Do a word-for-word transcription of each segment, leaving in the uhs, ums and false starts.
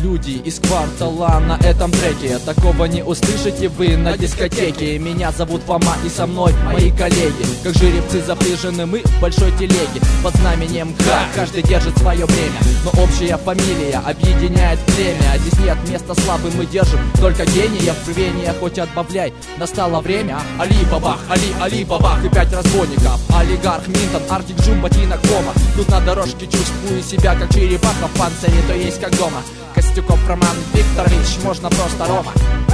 люди из квартала на этом треке. Такого не услышите вы на дискотеке. Меня зовут Фома и со мной мои коллеги. Как жеребцы запряжены мы в большой телеге. Под знаменем К каждый держит свое бремя, но общая фамилия объединяет племя. Здесь нет места слабым, мы держим только гения. В рвение хоть отбавляй, настало время. Али бабах, Али, Али бабах и пять разбойников. Олигарх, Минтон, Артик, Джум, ботинок, Кома. Тут на дорожке чувствую себя как черепаха в панцире, то есть как дома. Костюков Роман Викторович, можно просто Рома.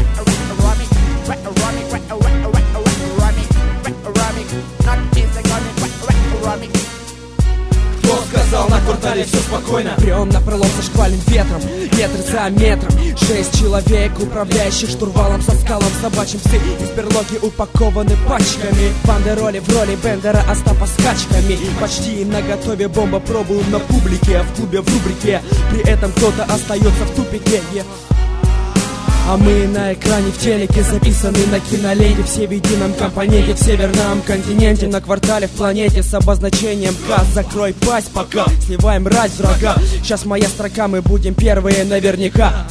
Кто сказал, на квартале все спокойно? Прям на пролом со шквальным ветром, метр за метром. Шесть человек, управляющих штурвалом со скалом собачьим. Псы из берлоги упакованы пачками. Бандероли в роли Бендера, Остапа скачками. Почти наготове, бомба пробуем на публике. В клубе, в рубрике, при этом кто-то остается в тупике. А мы на экране в телеке, записаны на киноленте. Все в едином компоненте, в северном континенте. На квартале, в планете с обозначением К. Закрой пасть пока, сливаем рать врага. Сейчас моя строка, мы будем первые наверняка.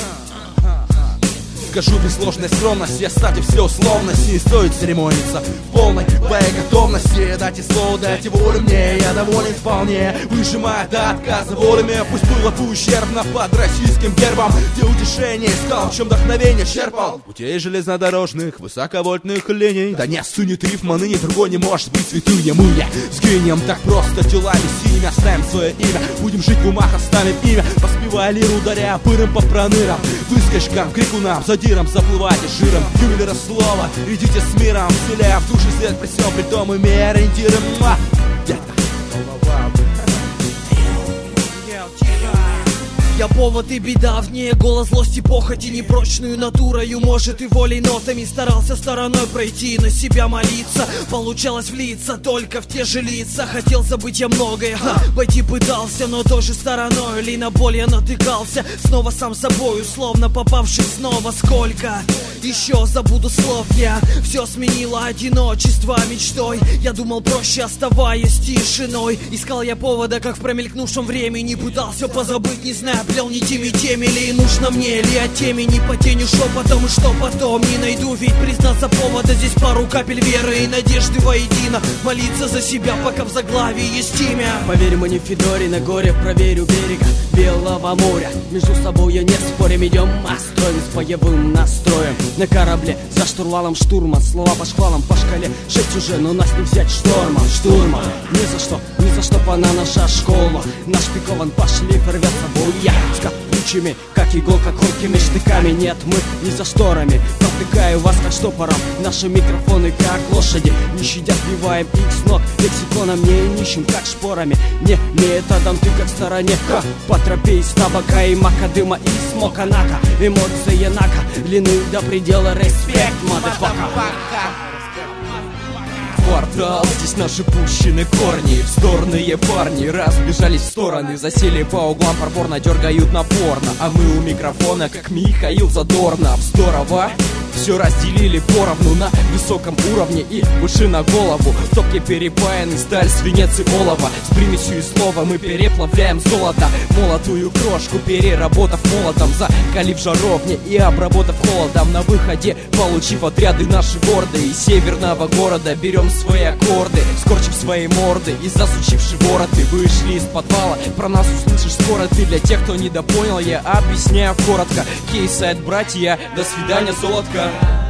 Скажу без ложной скромности, оставьте все условности. Не стоит церемониться в полной твоей готовности. Дайте слово, дайте волю мне, я доволен вполне. Выжимая до отказа волями, пусть было бы ущербно под российским гербом. Где утешение искал, в чем вдохновение черпал. Путей железнодорожных, высоковольтных линий. Да не сунет рифма, ныне другой не может быть святые. Мы сгинем так просто делами синими, оставим свое имя. Будем жить в умах, оставим имя. Поспевая лиру, ударяя пыром по пронырам. Выскочкам, крикунам, задирам, заплывайте жиром. Ювелира слова, идите с миром. Вселяя в душе свет при всем, при том имея ориентиры. Детка. Я повод и беда, в ней голос злости, похоти, непрочную натурою, может и волей нотами старался стороной пройти, на себя молиться, получалось влиться только в те же лица. Хотел забыть я многое, ха, войти пытался, но тоже стороной, ли на боль я натыкался, снова сам собой, условно попавший снова. Сколько еще забуду слов я, все сменило одиночество мечтой. Я думал проще, оставаясь тишиной, искал я повода, как в промелькнувшем времени, пытался позабыть, не знаю, плел не теми теми ли нужно мне, ли от теме не потеню шепотом. И что потом не найду, ведь признаться повода, здесь пару капель веры и надежды воедино. Молиться за себя, пока в заглавии есть имя. Поверь мне, Федоре, на горе проверю берега Белого моря. Между собой я не спорим, идем настроем с боевым настроем. На корабле за штурвалом штурма, слова по шквалам по шкале шесть уже, но нас не взять штормом. Штурма, ни за что, ни за что она наша школа. Нашпикован по шлейф рвется буя. С колючими, как иголка, колкими штыками. Нет, мы не за шторами, протыкаю вас как штопором. Наши микрофоны как лошади, не щадя сбиваем их с ног. Лексиконом не нищим, как шпорами. Не методом, ты как в стороне. Ха, по тропе из табака и мака, дыма и смока нака. Эмоции нака, длины до предела. Респект, мадефака. Квартал, здесь наши пущены корни. Вздорные парни разбежались в стороны, засели по углам, проворно дергают напорно. А мы у микрофона, как Михаил Задорнов. Здорово! Все разделили поровну на высоком уровне и выше на голову. В топке перепаяны сталь, свинец и олово. С примесью и слова мы переплавляем золото. Молотую крошку переработав молотом, закалив жаровни и обработав холодом. На выходе, получив отряды наши гордые из северного города, берем свои аккорды, скорчив свои морды и засучивши вороты. Вышли из подвала, про нас услышишь скоро ты. Для тех, кто недопонял, я объясняю коротко. Кейсайд, братья, до свидания, золотко.